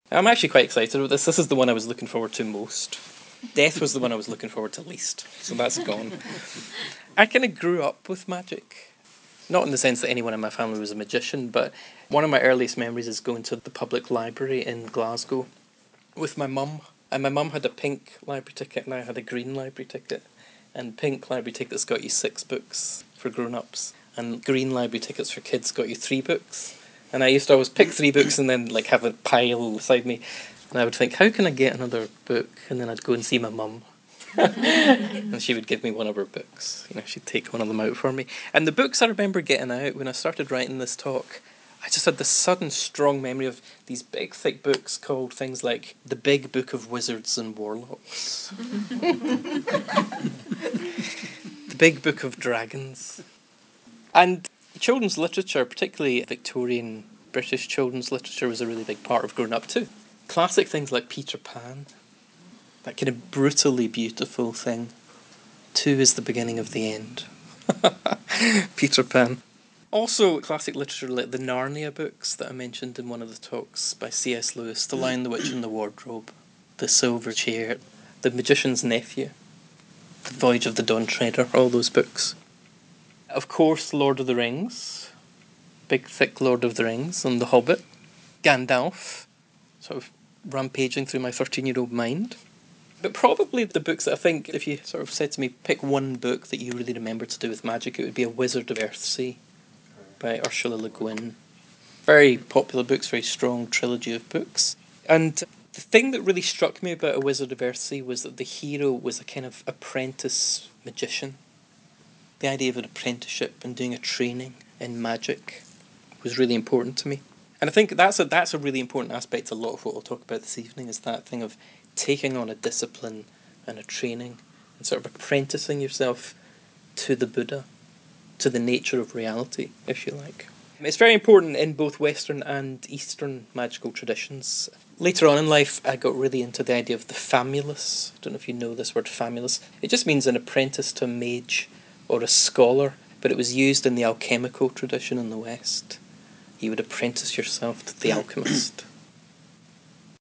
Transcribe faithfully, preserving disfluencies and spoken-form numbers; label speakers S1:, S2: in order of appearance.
S1: I'm actually quite excited about this. This is the one I was looking forward to most. Death was the one I was looking forward to least, so that's gone. I kind of grew up with magic. Not in the sense that anyone in my family was a magician, but one of my earliest memories is going to the public library in Glasgow with my mum. And my mum had a pink library ticket and I had a green library ticket. And pink library tickets got you six books for grown-ups. And green library tickets for kids got you three books. And I used to always pick three books and then like have a pile beside me. And I would think, how can I get another book? And then I'd go and see my mum. And she would give me one of her books. You know, she'd take one of them out for me. And the books I remember getting out when I started writing this talk, I just had this sudden strong memory of these big thick books called things like The Big Book of Wizards and Warlocks. The Big Book of Dragons. And children's literature, particularly Victorian British children's literature, was a really big part of growing up too. Classic things like Peter Pan, that kind of brutally beautiful thing. Two is the beginning of the end. Peter Pan. Also, classic literature like the Narnia books that I mentioned in one of the talks by C S Lewis, The Lion, the Witch and the Wardrobe, The Silver Chair, The Magician's Nephew, The Voyage of the Dawn Treader, all those books. Of course, Lord of the Rings, big thick Lord of the Rings, and The Hobbit, Gandalf, sort of rampaging through my thirteen-year-old mind. But probably the books that I think, if you sort of said to me, pick one book that you really remember to do with magic, it would be A Wizard of Earthsea by Ursula Le Guin. Very popular books, very strong trilogy of books. And the thing that really struck me about A Wizard of Earthsea was that the hero was a kind of apprentice magician. The idea of an apprenticeship and doing a training in magic was really important to me. And I think that's a, that's a really important aspect to a lot of what we'll talk about this evening, is that thing of taking on a discipline and a training and sort of apprenticing yourself to the Buddha, to the nature of reality, if you like. It's very important in both Western and Eastern magical traditions. Later on in life, I got really into the idea of the famulus. I don't know if you know this word, famulus. It just means an apprentice to a mage or a scholar, but it was used in the alchemical tradition in the West. You would apprentice yourself to the alchemist.